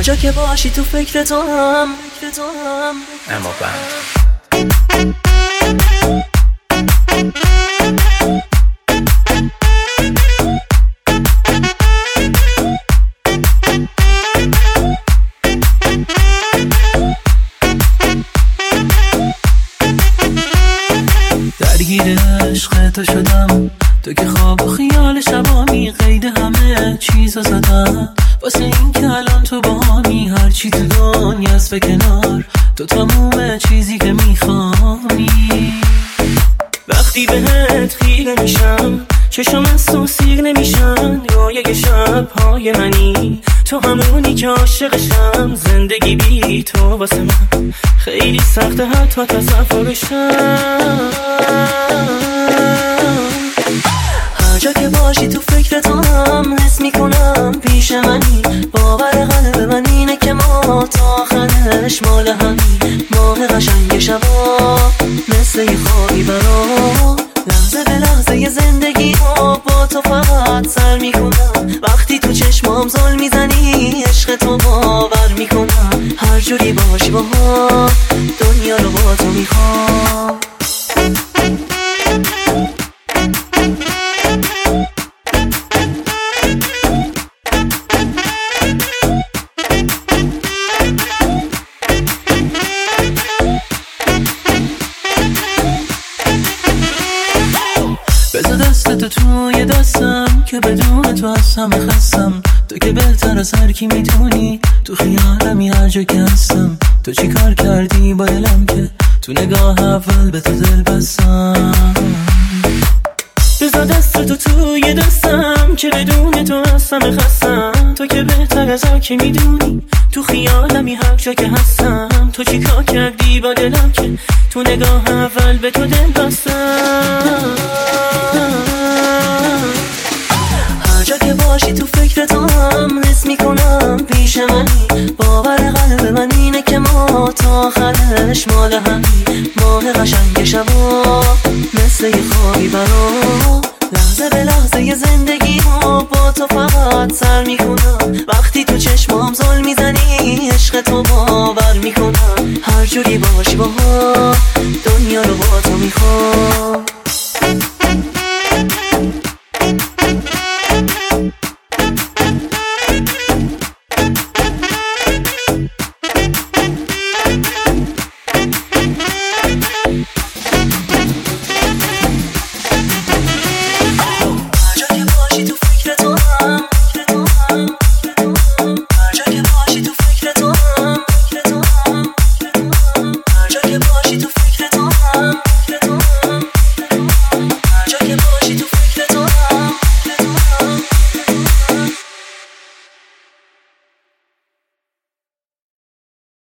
هر جا که باشی تو فکر تو هم اما بند درگیر عشق تو شدم، تو که خواب و خیال شبامی قید همه چیزا زدم، واسه این که الان تو باهامی، هرچی تو دنیاست به کنار، تو تموم چیزی که میخوانی. وقتی بهت خیره میشم چشم از تو سیر نمیشن، رویای شبهای منی، تو همونی که عاشقشم، زندگی بی تو واسه من خیلی سخته حتی تصورشم. هر جا که باشی تو فکر تو هم حس میکنم پیش منی، باور قلب من اینه که ما تا آخرش مال همی، ماه قشنگ شبا مثل یه خوابی برام، لحظه به لحظه زندگی با تو فقط سر میکنم، وقتی تو چشمام زل میزنی عشق تو باور میکنم، هر جوری باشی با دنیا رو با تو میخوام. بذار دستتو توی دستم که بدون تو از همه خستم، تو که بهتر از هر کی میتونی، تو خیالمی هر جا که هستم، تو چی کار کردی با دلم که تو نگاه اول به تو دل بستم. بذار دستتو توی دستم که بدون تو از همه خستم، تو که بهتر از هر کی میدونی، تو خیالمی هر جا که هستم، تو چی کار کردی با دلم که تو نگاه اول به تو دل بستم. هر جا که باشی تو فکر تو هم حس میکنم پیش منی، باور قلب من اینه که ما تا آخرش مال همی، ماه قشنگ شبا مثل یه خوابی برام، لحظه به لحظه زندگی با تو فقط سر میکنم، وقتی تو چشمام زل میزنی عشق تو باور میکنم، هر جوری باشی با دنیا رو با تو میخوام.